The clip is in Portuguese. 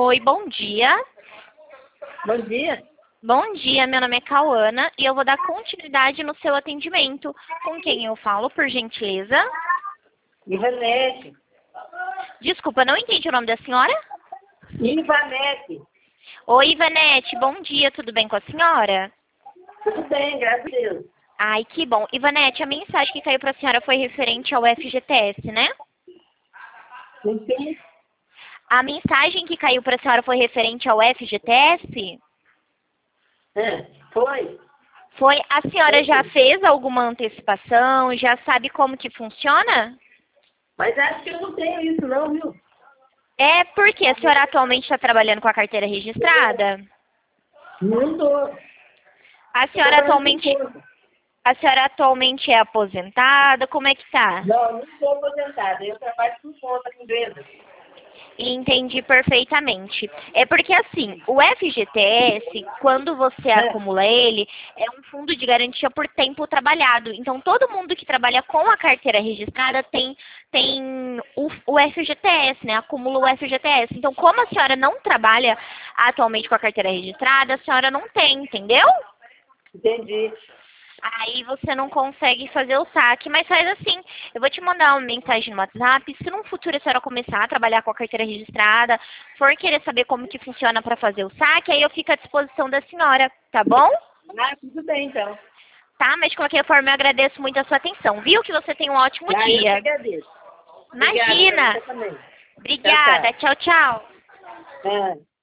Oi, bom dia. Bom dia. Bom dia, meu nome é Cauana e eu vou dar continuidade no seu atendimento. Com quem eu falo, por gentileza? Ivanete. Desculpa, não entendi o nome da senhora? Ivanete. Oi, Ivanete, bom dia, tudo bem com a senhora? Tudo bem, graças a Deus. Ai, que bom. Ivanete, a mensagem que caiu para a senhora foi referente ao FGTS, né? Enfim, A mensagem que caiu para a senhora foi referente ao FGTS? foi. Foi. A senhora já fez alguma antecipação? Já sabe como que funciona? Mas acho que eu não tenho isso não, viu? É porque a senhora atualmente está trabalhando com a carteira registrada? Não tô. A senhora atualmente, a senhora atualmente é aposentada? Como é que tá? Não sou aposentada. Eu trabalho por conta de empresa. Entendi perfeitamente. É porque assim, o FGTS, quando você acumula ele, é um fundo de garantia por tempo trabalhado. Então, todo mundo que trabalha com a carteira registrada tem o FGTS, né? Acumula o FGTS. Então, como a senhora não trabalha atualmente com a carteira registrada, a senhora não tem, entendeu? Entendi. Aí você não consegue fazer o saque, mas faz assim, eu vou te mandar uma mensagem no WhatsApp, se no futuro a senhora começar a trabalhar com a carteira registrada, for querer saber como que funciona para fazer o saque, aí eu fico à disposição da senhora, tá bom? Ah, tudo bem então. Tá, mas de qualquer forma eu agradeço muito a sua atenção, viu? Que você tenha um ótimo Ah, eu que dia. agradeço. Obrigada, Imagina! pra você também. Obrigada, tchau, tchau. Ah.